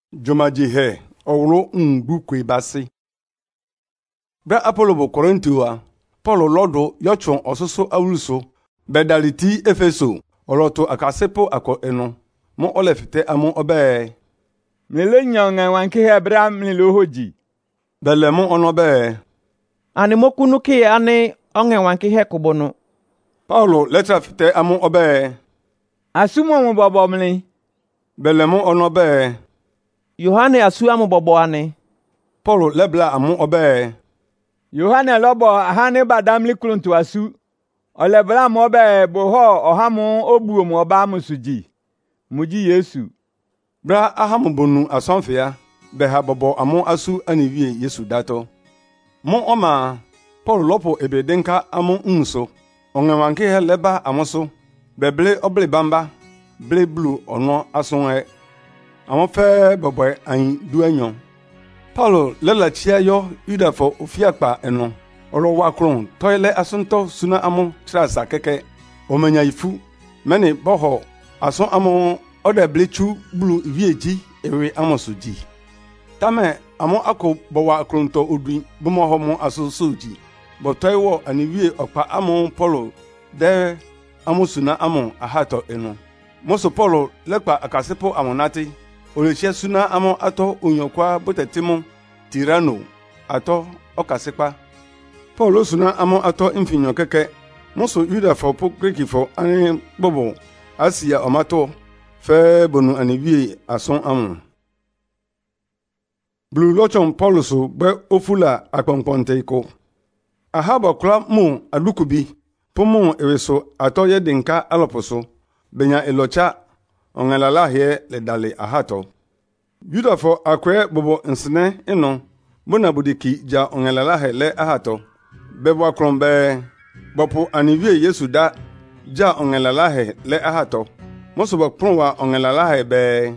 Jomajihe owru ngukwe basi. Bra Apollo bụ Korintiwa, Paul lodo yochon osusu awuso, bedaliti Efeso, oloto akasepo ako eno, mo olefite amu obe. Mele nyonga wanke hebra mlilo hoji. Bele mo onobe. Ani mokunu ke ani onge wanke he kubono. Paulo letra fite amu obe. Asumo mo bobo mli. Bele mo onobe. Yohane asu amu bobo ani. Paulo lebla amu obe. Yohane lobo ahane badamli kluntu asu. Olebla mo be boho ohamu obuo mo ba musuji. Muji Yesu. Bra ahamu bonu asonfia beha bobo amu asu aniwie Yesu dato. Mo oma Paul lopo ebedenka amu nso. Ongewanke he leba amuso. Beble oble bamba. Ble blue ono asonwe. Àwọn fẹ́ bọ̀bọ̀ ayin du enyon. Paulo lela chia yo Yudafo ofiakpa eno. Olo wakron toile asunto suna amu trasa keke. Omenya ifu. Meni boho ason amu ode blechu blu vieji ewe amosuji. Tame amu ako bowa akronto odwi bomo ho mu asusuji. Botoiwo aniwie okpa amu Paulo de amu suna amu ahato eno. Moso Paulo lekpa akasepo amonati. Olechia suna amo ato unyokwa botetimo tirano ato okasekpa. Paulo suna amo ato infinyo keke. Moso Yudafo po Grekifo ani bobo Asia omato fe bonu aniwie ason amo. Blu lochon Paulo so be ofula akponponte iko. Ahaba kula mu alukubi pomo eweso ato yedinka aloposo benya elocha ongelala hie le dale ahato. Yudafo akwe bobo nsene ino bona budiki ja ongelala he le ahato. Bebo akrombe bopo aniwie Yesu da ja ongelala he le ahato. Moso bokronwa ongelala he be.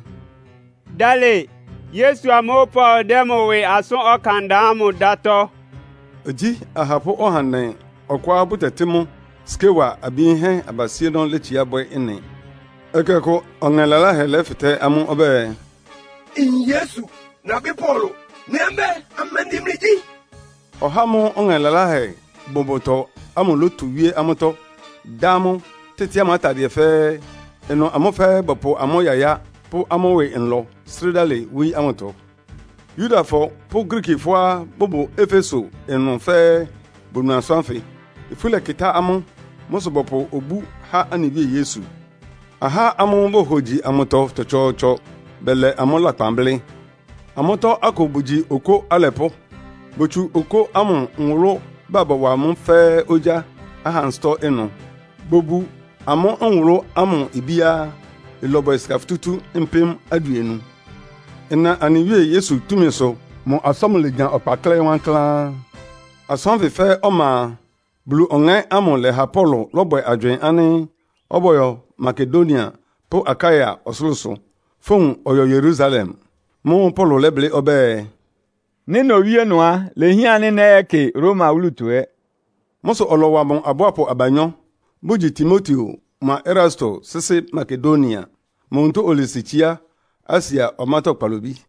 Dale Yesu amopo demo we ason okanda amu dato. Ji ahapo ohane okwa butetimo skewa abihe abasie don lechia boy ene. Ekeko ongelala he lefite amu obe. In Yesu na bi Paulo nembe amendimriji. Ohamu ongelala he boboto amu lotu wie amuto damu tete amata de fe eno amofe bopo amoyaya po amowe enlo stridale wi amuto. Yudafo po Grekifo bobo Efeso eno fe bonu aswanfe ifule kita amu moso bopo obu ha aniwie Yesu. Aha amu bo hoji amuto tochocho bele amola pamble. Amuto akobuji oko alepo. Bochu oko amu nwuro baba wa mu fe oja ahansto eno. Bobu amu nwuro amu ibia ilobo iskaftutu impem aduenu. Ena aniwie Yesu tumiso mo asomlegan opakle wankla. Asonfe fe oma blu onge amu le hapolo loboy adwen ani oboyo Makedonia po Akaya osuluso fon oyo Jerusalem mo Paulo leble obe Nino wie noa le hiane na eke Roma ulutue. Moso olowa bon aboapo abanyo buji Timoteo ma Erasto sese Makedonia monto olesichia Asia omato palobi.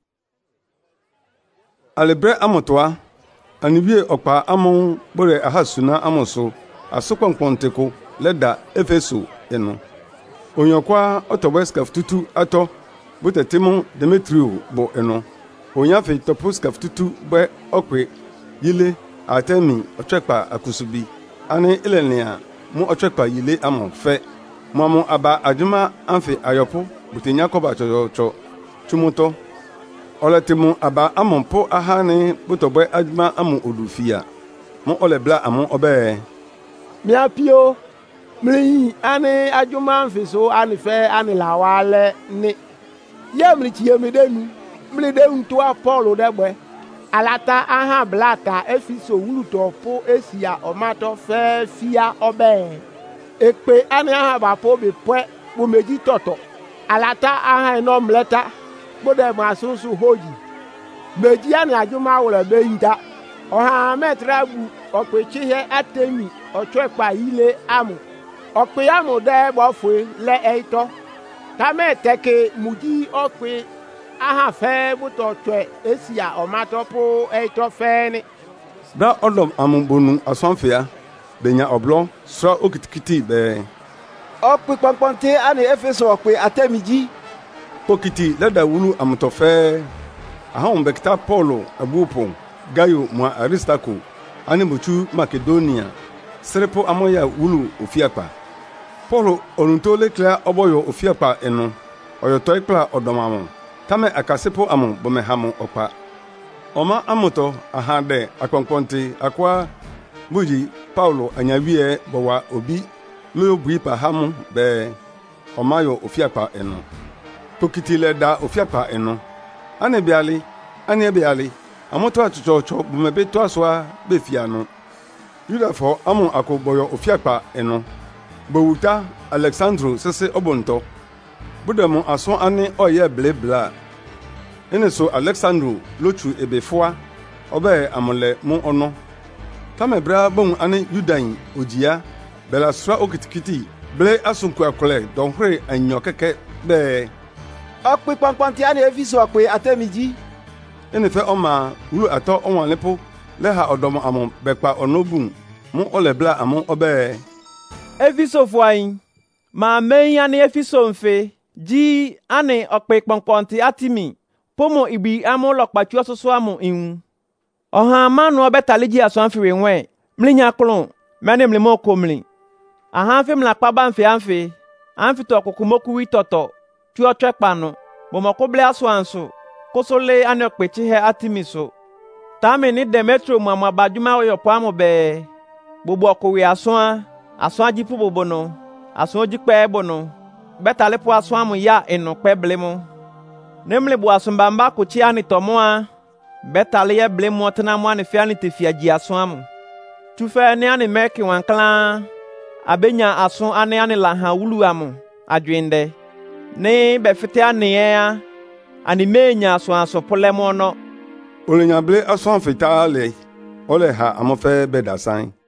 Alebre amotoa aniwie okpa amon bore ahasuna amoso asokwankwonteko leda Efeso eno. Onyokwa otobeska fututu ato butetimo Demetrio bo eno. Onyafe topuska fututu be okwe yile atemi otwekpa akusubi. Ani ilenia mu otwekpa yile amo fe. Mamu aba adwuma amfe ayopo butenya koba chocho tumuto. Oletimo aba amompo ahane butobe adwuma amu odufia. Mo olebla amu obe. Miapio mli ani ajuma mfiso ani fe ani lawale ni yemri chiyemedenu mli de untua Paulo degbe alata aha blata efiso wuluto po esia omato fe fia obe ekpe ani aha bapo be pwe bo meji toto alata aha eno mleta bode masusu hoji meji ani ajuma wole be yida oha metrabu okwechi he atemi otwepa ile amu okpiamu de bofwe le eito tame teke muji okpi aha fe buto twe esia omatopo eito feni Bra odom amumbonu asonfia benya oblo sra okitikiti be Okpi pamponte ani Efeso okpi atemiji. pokiti leda wulu amutofe ahon bekta Paulo abupo Gayo mwa Aristako ani buchu Makedonia serepo amoya wulu ofiapa Paulo onuntole kla oboyo ofiapa eno oyotoy kla odomamo tame akasepo amo bomehamo okpa Oma amoto ahade akonkonte akwa buji Paulo anyawie bowa obi lo buipa hamu be omayo ofiapa eno pokiti leda ofiapa eno ane biali amoto atuchocho bumebe to aswa be fiano Yudafo amu akoboyo ofiapa eno bowuta Alexandro sese obonto budemo aso ane oye blebla ene so Alexandro lochu ebefoa obe amole mu ono tamebra bon ane Yudain ojia bela sra okitikiti ble asunku akole donhre anyo keke be Okpi pamponte ani Efeso okpi atemiji. ene fe oma wulu ato onwalepo leha odomo amon bekpa onobun mu olebla amon obe Efeso fuain. Ma meya ni Efeso mfe. Ji ani okpi pamponte atimi. Pomo ibi amo lokpachu ososo amo inwu. Oha manu obetaliji asonfiwe nwe. Mlinya klon. Mene mlimo komli. Aha mfe mlakpaba mfe amfe. Amfe to kokumoku witoto. Tuo twekpano. Bomokoble aswanso. Kosole ani okpechi he atimiso. Tame ni Demetrio mwa bajuma oyo pamo be. Bobo okowe aswan jipu bobono. Aswan jikpe ebono. Betalepo aswan mu ya eno peblemo. Nemle bo asumbamba kuchi ani tomoa. Betale ye blemo tena mo ani fiani tefiaji aswan mu. Tufe ni ani meki wankla. Abenya aswan ani laha wulu amu. Adwinde. Ne befite ani ya. Ani menya aswan so polemo no. olenya ble asonfita le ole ha amofe bedasan